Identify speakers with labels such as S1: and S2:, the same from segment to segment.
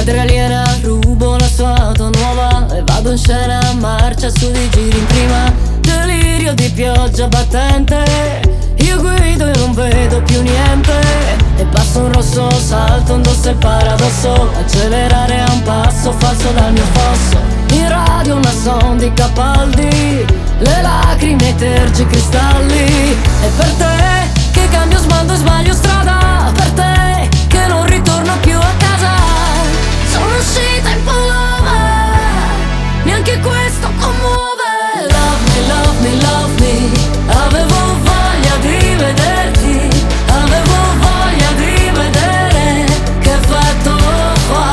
S1: madre aliena, rubo la sua auto nuova e vado in scena a marcia su di giri in prima. Delirio di pioggia battente, io guido e non vedo più niente. E passo un rosso, salto, indosso il paradosso. Accelerare a un passo falso dal mio fosso. In radio una sonda di Capaldi, le lacrime, i tergi, cristalli. E per te che cambio sbaldo e sbaglio strada, per te che non ritorno più a casa. Sono uscita in pullover, neanche questo commuove. Love me, love me, love me. Avevo voglia di vederti, avevo voglia di vedere che effetto fa.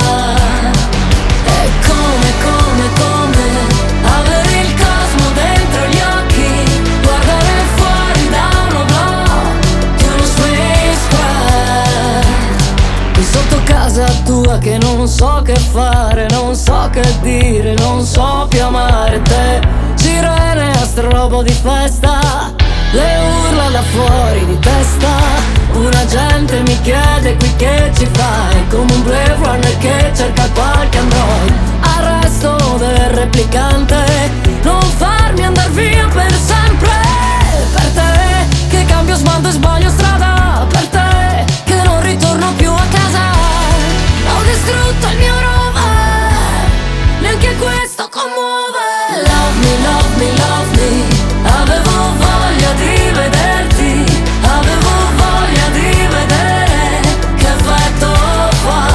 S1: E come avere il cosmo dentro gli occhi, guardare fuori da un oblò di uno spacecraft. Qui sotto casa tua che non so che fare, non so che dire, non so più amare te. Sirene a strobo di festa, le urla da fuori di testa. Un agente mi chiede qui che ci fai, come un Blade Runner che cerca qualche android. Arresto del replicante, non farmi andar via per sempre. Per te che cambio sbaldo e sbaglio strada, per te che non ritorno più a casa. Ho distrutto il mio rover, neanche questo commuove. Love me, love me, love me. Avevo voglia di vederti, avevo voglia di vedere che effetto fa.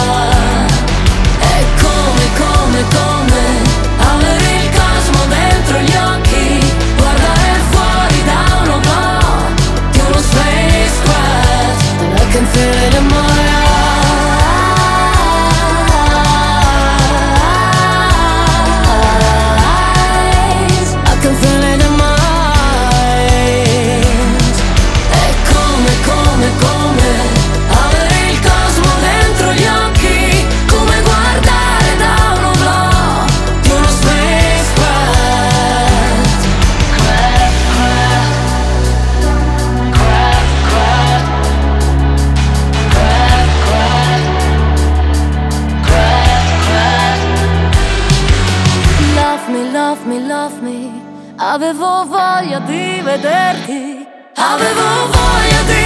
S1: E come avere il cosmo dentro gli occhi, guardare fuori da un oblò di uno spacecraft. And I can feel it in my eyes. I can feel it in my eyes. E come avere il cosmo dentro gli occhi, come guardare da un oblò di uno spacecraft. Love me, love me, love me. Avevo voglia di vederti, avevo voglia di